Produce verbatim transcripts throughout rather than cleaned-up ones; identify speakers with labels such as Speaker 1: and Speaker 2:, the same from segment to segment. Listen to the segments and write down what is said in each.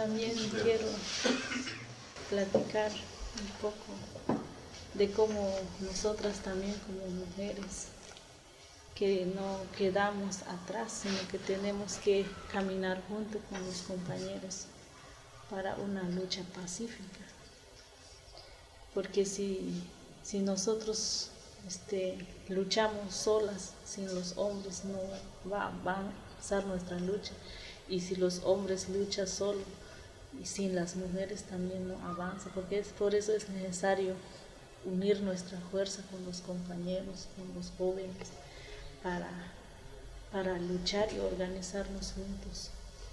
Speaker 1: también quiero platicar un poco de cómo nosotras también como mujeres, que no quedamos atrás, sino que tenemos que caminar junto con los compañeros para una lucha pacífica. Porque si, si nosotros este, luchamos solas, sin los hombres, no va, va a avanzar nuestra lucha. Y si los hombres luchan solo y sin las mujeres también no avanza, porque es, por eso es necesario unir nuestra fuerza con los compañeros, con los jóvenes, para, para luchar y organizarnos juntos.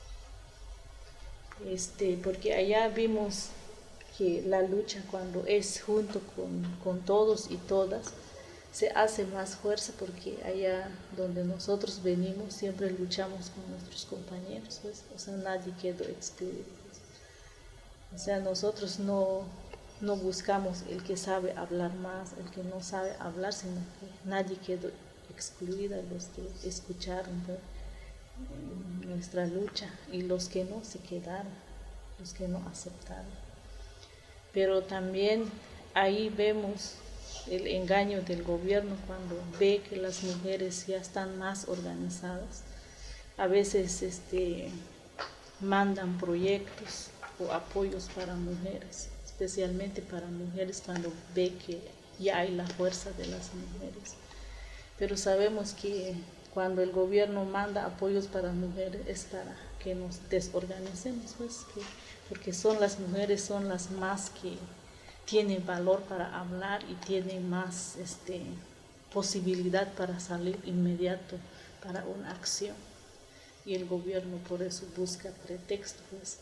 Speaker 1: Este, porque allá vimos que la lucha cuando es junto con, con todos y todas, se hace más fuerza, porque allá donde nosotros venimos siempre luchamos con nuestros compañeros, pues, o sea, nadie quedó excluido. Pues. O sea, nosotros no, no buscamos el que sabe hablar más, el que no sabe hablar, sino que nadie quedó excluida, los que escucharon pues, nuestra lucha, y los que no se quedaron, los que no aceptaron. Pero también ahí vemos el engaño del gobierno cuando ve que las mujeres ya están más organizadas. A veces este, mandan proyectos o apoyos para mujeres, especialmente para mujeres cuando ve que ya hay la fuerza de las mujeres. Pero sabemos que cuando el gobierno manda apoyos para mujeres es para que nos desorganicemos, pues, que, porque son las mujeres, son las más que tienen valor para hablar y tienen más este, posibilidad para salir inmediato para una acción. Y el gobierno por eso busca pretextos. Pues.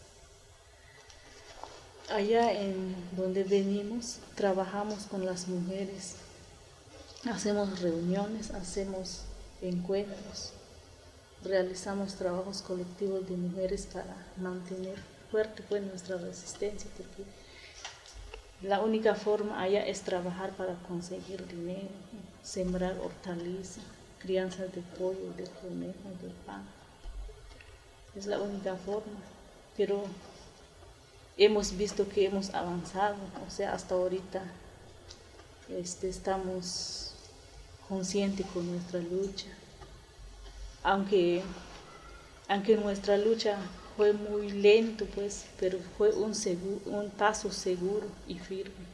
Speaker 1: Allá en donde venimos, trabajamos con las mujeres, hacemos reuniones, hacemos encuentros, realizamos trabajos colectivos de mujeres para mantener fuerte pues, nuestra resistencia, porque la única forma allá es trabajar para conseguir dinero, sembrar hortalizas, crianza de pollo, de conejo, de pan. Es la única forma, pero hemos visto que hemos avanzado, o sea, hasta ahorita este, estamos conscientes con nuestra lucha, aunque, aunque nuestra lucha fue muy lento, pues, pero fue un, seguro, un paso seguro y firme.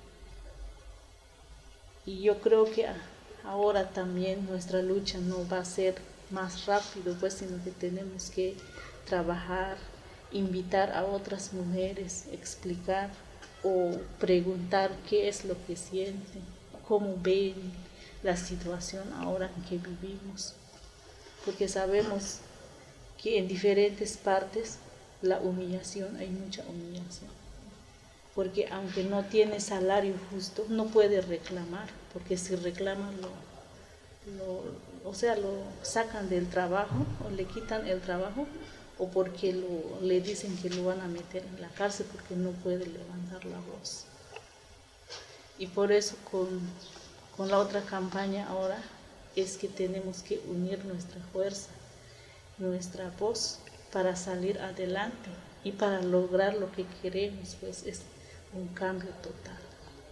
Speaker 1: Y yo creo que ahora también nuestra lucha no va a ser más rápido, pues, sino que tenemos que trabajar, invitar a otras mujeres, explicar o preguntar qué es lo que sienten, cómo ven la situación ahora en que vivimos, porque sabemos que en diferentes partes la humillación, hay mucha humillación, porque aunque no tiene salario justo, no puede reclamar, porque si reclama lo, lo, o sea, lo sacan del trabajo o le quitan el trabajo, o porque lo, le dicen que lo van a meter en la cárcel porque no puede levantar la voz. Y por eso con, con la otra campaña ahora es que tenemos que unir nuestra fuerza, nuestra voz para salir adelante y para lograr lo que queremos, pues es un cambio total.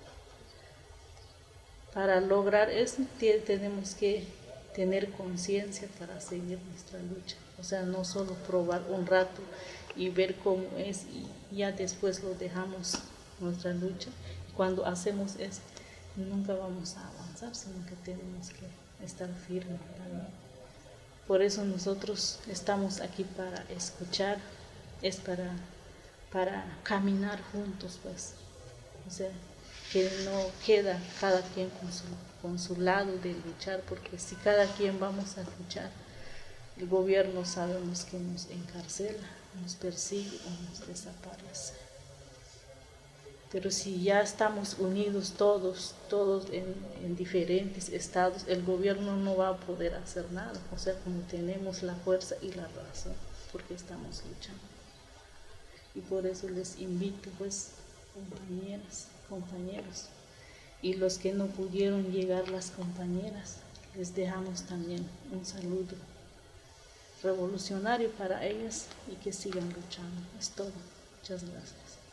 Speaker 1: Para lograr eso tenemos que tener conciencia para seguir nuestra lucha. O sea, no solo probar un rato y ver cómo es y ya después lo dejamos nuestra lucha. Cuando hacemos eso, nunca vamos a avanzar, sino que tenemos que estar firmes también. Por eso nosotros estamos aquí para escuchar, es para, para caminar juntos, pues. O sea, que no queda cada quien con su, con su lado de luchar, porque si cada quien vamos a luchar, el gobierno sabemos que nos encarcela, nos persigue o nos desaparece. Pero si ya estamos unidos todos, todos en, en diferentes estados, el gobierno no va a poder hacer nada. O sea, como tenemos la fuerza y la razón, porque estamos luchando. Y por eso les invito, pues, compañeras, compañeros. Y los que no pudieron llegar, las compañeras, les dejamos también un saludo revolucionario para ellas y que sigan luchando. Es todo. Muchas gracias.